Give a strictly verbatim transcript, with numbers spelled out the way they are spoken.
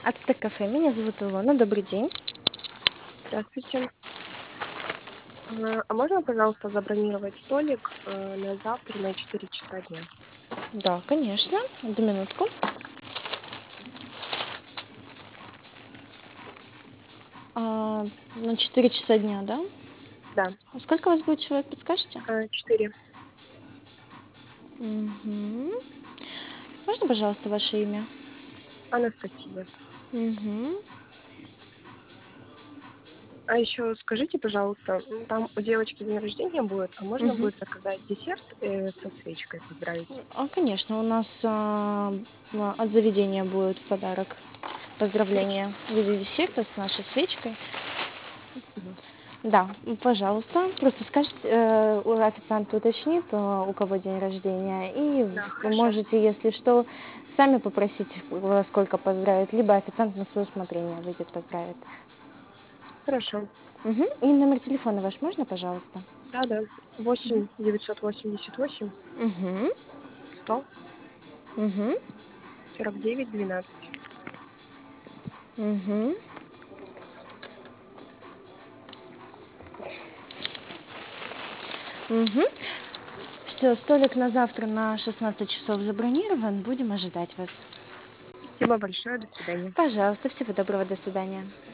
Ацтек кафе. Меня зовут Илона. Добрый день. Здравствуйте. А а можно, пожалуйста, забронировать столик, э, на завтра на четыре часа дня? Да, конечно. Одну минутку. А, на четыре часа дня, да? Да, А сколько вас будет человек, подскажете? э, четыре. Мгм. Можно, пожалуйста, ваше имя? Анастасия. Мгм. А еще скажите, пожалуйста, м, там у девочки день рождения будет, а можно Мгм. будет заказать десерт, э, со свечкой поздравить? А, конечно, у нас а, а, от заведения будет в подарок Хорошо, поздравления в виде десерта с нашей свечкой. спасибо. Да, м, пожалуйста. Просто скажите, э, у официант уточнит, а, у кого день рождения, и Да, вы хорошо. можете, если что, сами попросить, во сколько поздравить, либо официант на свое усмотрение выйдет, поздравит. Хорошо. Мгм. И номер телефона ваш можно, пожалуйста? Да-да. Мгм. восемь девятьсот восемьдесят восемь Мгм. сто Мгм. сорок девять двенадцать. Мгм. Мгм. Все, столик на завтра на шестнадцать часов забронирован. Будем ожидать вас. Спасибо большое. До свидания. Пожалуйста, всего доброго, до свидания.